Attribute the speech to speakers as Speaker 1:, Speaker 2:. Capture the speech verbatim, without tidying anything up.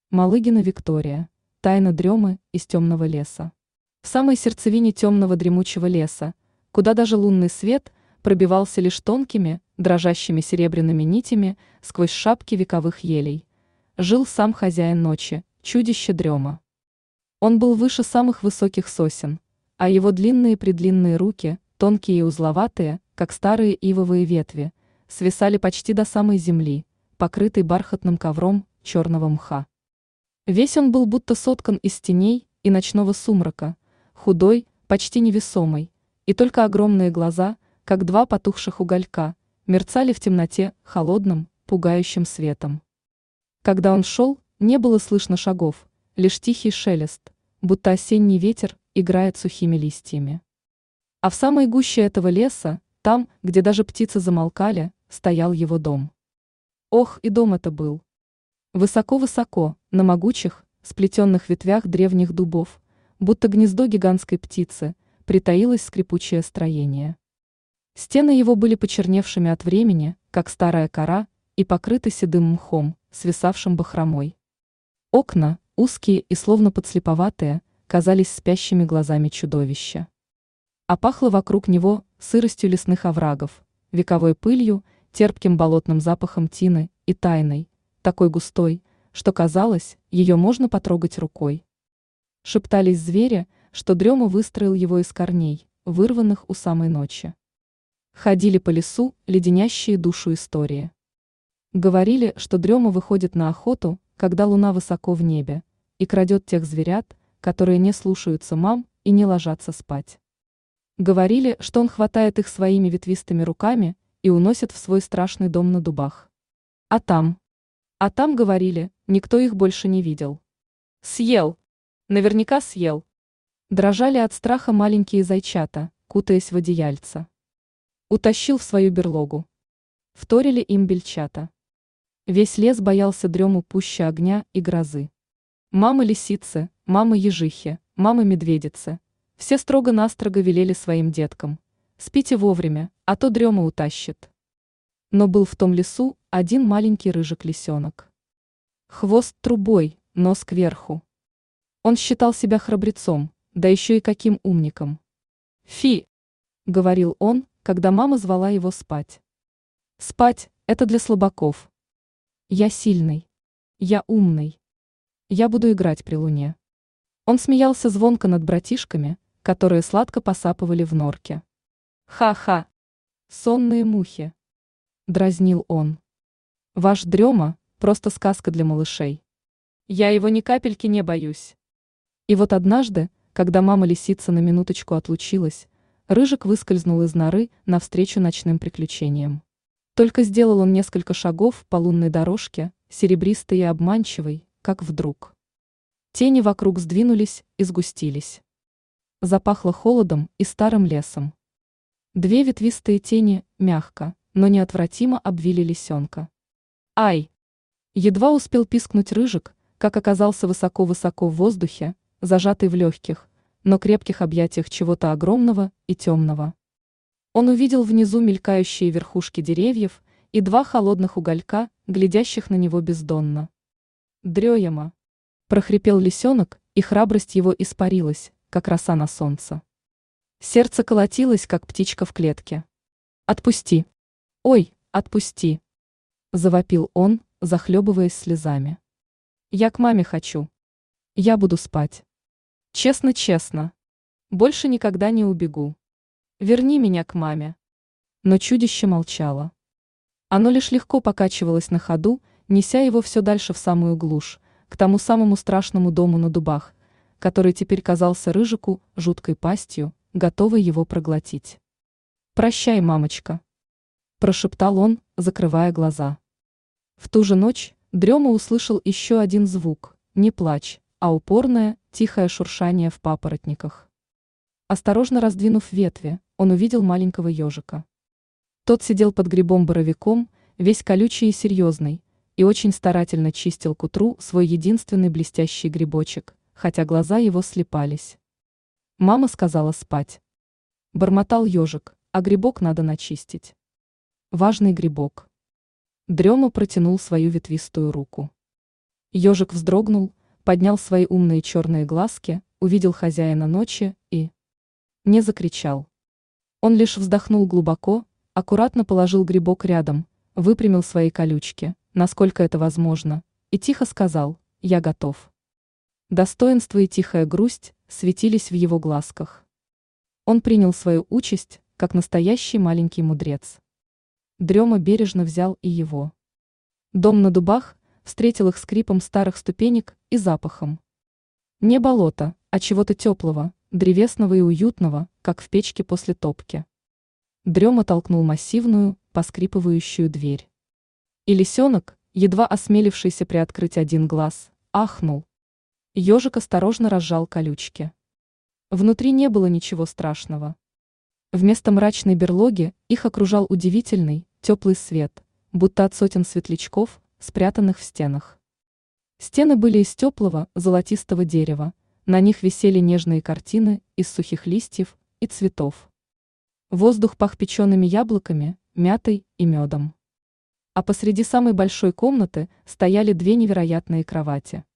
Speaker 1: Малыгина Виктория. Тайна дремы из темного леса. В самой сердцевине темного дремучего леса, куда даже лунный свет пробивался лишь тонкими, дрожащими серебряными нитями сквозь шапки вековых елей, жил сам хозяин ночи, чудище дрема. Он был выше самых высоких сосен, а его длинные-предлинные руки, тонкие и узловатые, как старые ивовые ветви, свисали почти до самой земли, покрытой бархатным ковром черного мха. Весь он был будто соткан из теней и ночного сумрака, худой, почти невесомый, и только огромные глаза, как два потухших уголька, мерцали в темноте холодным, пугающим светом. Когда он шел, не было слышно шагов, лишь тихий шелест, будто осенний ветер играет сухими листьями. А в самой гуще этого леса, там, где даже птицы замолкали, стоял его дом. Ох, и дом это был! Высоко-высоко, на могучих, сплетенных ветвях древних дубов, будто гнездо гигантской птицы, притаилось скрипучее строение. Стены его были почерневшими от времени, как старая кора, и покрыты седым мхом, свисавшим бахромой. Окна, узкие и словно подслеповатые, казались спящими глазами чудовища. А пахло вокруг него сыростью лесных оврагов, вековой пылью, терпким болотным запахом тины и тайной, такой густой, что казалось, ее можно потрогать рукой. Шептались звери, что дрема выстроил его из корней, вырванных у самой ночи. Ходили по лесу леденящие душу истории. Говорили, что дрема выходит на охоту, когда луна высоко в небе, и крадет тех зверят, которые не слушаются мам и не ложатся спать. Говорили, что он хватает их своими ветвистыми руками и уносит в свой страшный дом на дубах. А там... А там, говорили, никто их больше не видел. Съел! Наверняка съел! Дрожали от страха маленькие зайчата, кутаясь в одеяльца. Утащил в свою берлогу. Вторили им бельчата. Весь лес боялся дрему пуще огня и грозы. Мамы-лисицы, мамы-ежихи, мамы-медведицы, все строго-настрого велели своим деткам: спите вовремя, а то дрема утащит. Но был в том лесу один маленький рыжик-лисенок. Хвост трубой, нос кверху. Он считал себя храбрецом, да еще и каким умником. «Фи!» — говорил он, когда мама звала его спать. «Спать — это для слабаков. Я сильный. Я умный. Я буду играть при луне». Он смеялся звонко над братишками, которые сладко посапывали в норке. «Ха-ха! Сонные мухи!» — дразнил он. «Ваш дрема — просто сказка для малышей. Я его ни капельки не боюсь». И вот однажды, когда мама-лисица на минуточку отлучилась, рыжик выскользнул из норы навстречу ночным приключениям. Только сделал он несколько шагов по лунной дорожке, серебристой и обманчивой, как вдруг. Тени вокруг сдвинулись и сгустились. Запахло холодом и старым лесом. Две ветвистые тени мягко, но неотвратимо обвили лисенка. «Ай!» Едва успел пискнуть рыжик, как оказался высоко-высоко в воздухе, зажатый в легких, но крепких объятиях чего-то огромного и темного. Он увидел внизу мелькающие верхушки деревьев и два холодных уголька, глядящих на него бездонно. «Дрёема!» — прохрипел лисенок, и храбрость его испарилась, как роса на солнце. Сердце колотилось, как птичка в клетке. «Отпусти! Ой, отпусти!» — завопил он, захлебываясь слезами. «Я к маме хочу. Я буду спать. Честно-честно. Больше никогда не убегу. Верни меня к маме». Но чудище молчало. Оно лишь легко покачивалось на ходу, неся его все дальше в самую глушь, к тому самому страшному дому на дубах, который теперь казался рыжику жуткой пастью, готовой его проглотить. «Прощай, мамочка», — прошептал он, закрывая глаза. В ту же ночь дрема услышал еще один звук, не плач, а упорное, тихое шуршание в папоротниках. Осторожно раздвинув ветви, он увидел маленького ежика. Тот сидел под грибом-боровиком, весь колючий и серьезный, и очень старательно чистил к утру свой единственный блестящий грибочек, хотя глаза его слипались. Мама сказала спать. Бормотал ежик, а грибок надо начистить. Важный грибок. Дрема протянул свою ветвистую руку. Ежик вздрогнул, поднял свои умные черные глазки, увидел хозяина ночи и не закричал. Он лишь вздохнул глубоко, аккуратно положил грибок рядом, выпрямил свои колючки, насколько это возможно, и тихо сказал: «Я готов». Достоинство и тихая грусть светились в его глазках. Он принял свою участь, как настоящий маленький мудрец. Дрема бережно взял и его. Дом на дубах встретил их скрипом старых ступенек и запахом. Не болота, а чего-то теплого, древесного и уютного, как в печке после топки. Дрема толкнул массивную, поскрипывающую дверь. И лисенок, едва осмелившийся приоткрыть один глаз, ахнул. Ежик осторожно разжал колючки. Внутри не было ничего страшного. Вместо мрачной берлоги их окружал удивительный, теплый свет, будто от сотен светлячков, спрятанных в стенах. Стены были из теплого, золотистого дерева, на них висели нежные картины из сухих листьев и цветов. Воздух пах печеными яблоками, мятой и медом. А посреди самой большой комнаты стояли две невероятные кровати.